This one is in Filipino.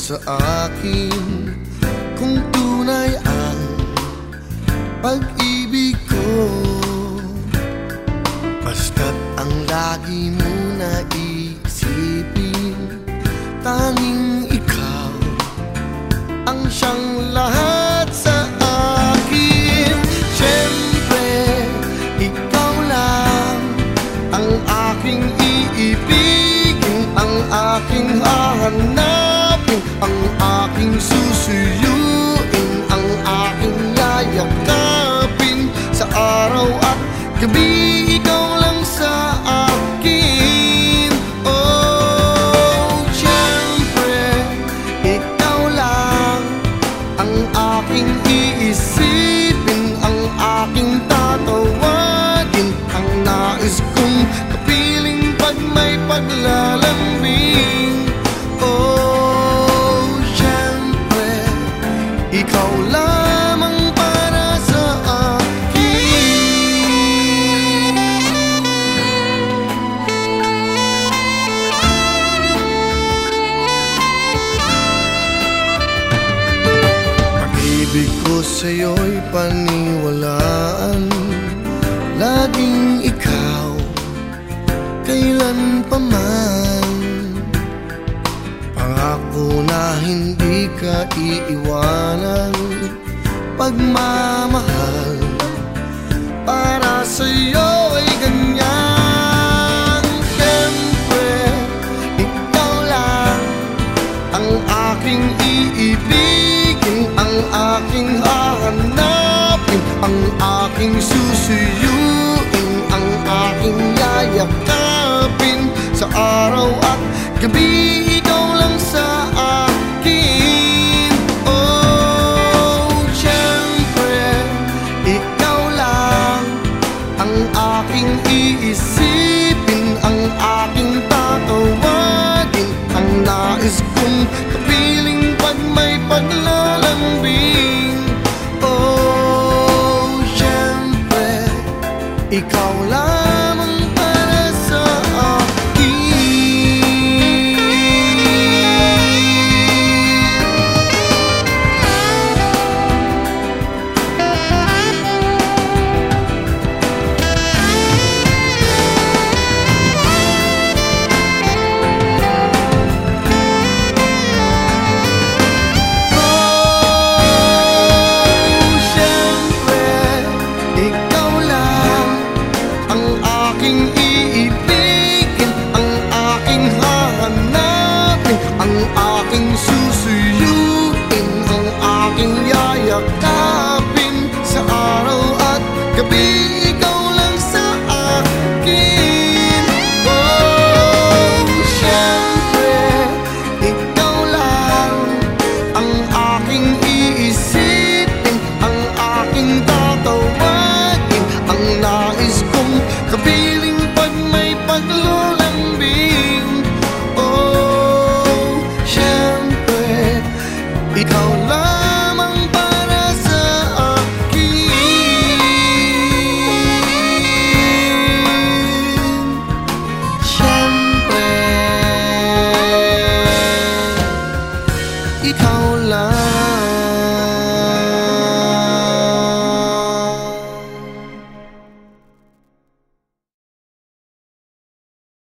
sa akin kung tunay ang pag-ibig ko. Basta't ang lagi mo naisipin, tanging ikaw ang siyang lahat sa akin. Siyempre, ikaw lang ang aking iibigin, ang aking hahanapin, ang aking susuyuin, ang aking yayakapin. Sa araw at gabi, ikaw lang sa akin. Oh, siyempre, ikaw lang ang aking iisipin, ang aking tatawagin, ang nais kong kapiling pag may paglalambing. Oh, siyempre, ikaw lamang para sa akin. Pag-ibig ko sa'yo'y paniwalaan, laging ikaw, kailan pa man. Pangako na hindi ka iiwanan, pagmamahal para sa'yo ay ganyan. Siyempre, ikaw lang ang aking iibigin, ang aking hahanapin, ang aking susuyuin, ang aking yayakapin. Sa araw at gabi, ikaw lang sa akin. Oh, siyempre, ikaw lang ang aking iisipin, ang aking tatawagin, ang nais kong kapiling pag may paglalambing. Oh, siyempre, ikaw lamang para sa akin. Ang aking susuyuin, ang aking yayakapin. Sa araw at gabi, ikaw lang sa akin. Oh, siyempre, ikaw lang ang aking iisipin, ang aking tatawagin, ang nais kong kapiling pag may paglalambing. Ikaw lamang para sa akin. Siyempre, ikaw lang.